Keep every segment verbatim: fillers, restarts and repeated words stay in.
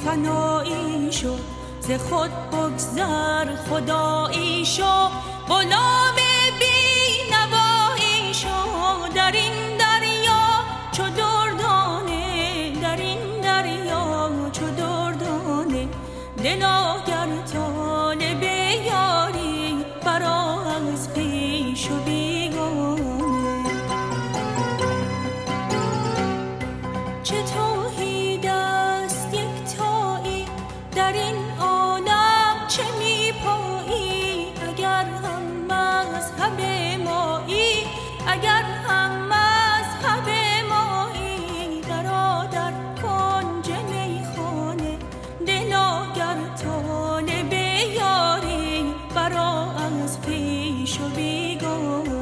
فنایی شو، ز خود بگذر خدایی شو، غلام بی نوایی شو. در این دریا چو دردانه، در این دریا چو دردانه، دلا گر طالب یاری برآ از خویش و بیگانه. چه توحید است یکتایی، در این عالم چه می پایی. اگر هم مذهب مایی، اگر هم مذهب مایی، درآ در کنج میخانه، دلا گر طالب یاری برآ از خویش و بیگانه.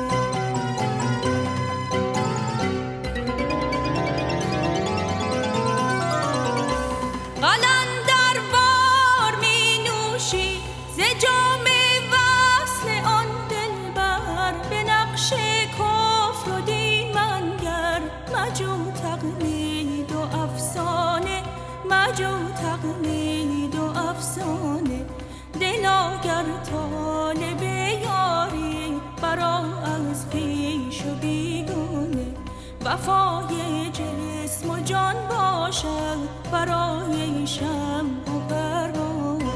قلندر بار می نوشی ز جام وصل آن دلبر، به نقش کفر و دین منگر، مجو تقلید و افسانه، مجو تقلید و افسانه، دلا گر طالب یاری برآ از خویش و بیگانه. وفای جسم و جان باشد برای شمع و پروانه.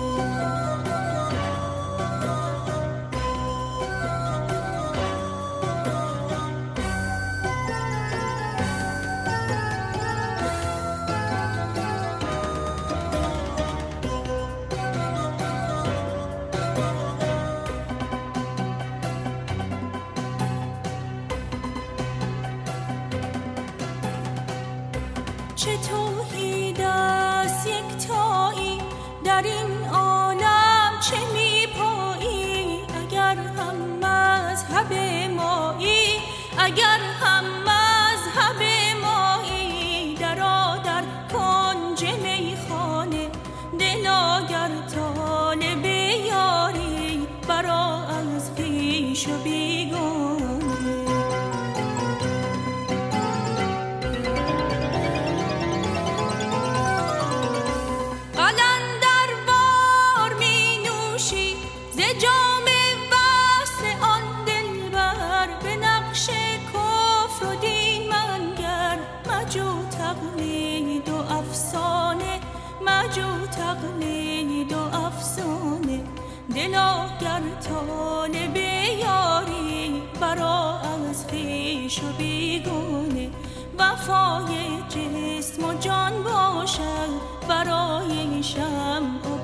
چه توحید است یکتایی، در این عالم چه می پایی. اگر هم مذهب مایی، اگر هم مذهب مایی، درآ در کنج میخانه، دلا گر طالب یاری برآ از خویش و بیگانه. قلندر بار می نوشی ز جام وصل آن دلبر، به نقش کفر و دین منگر، مجو تقلید و افسانه، مجو تقلید و افسانه، دلا گر طالب یاری برآ از خویش و بیگانه. وفای جسم و جان باشد برای شمع و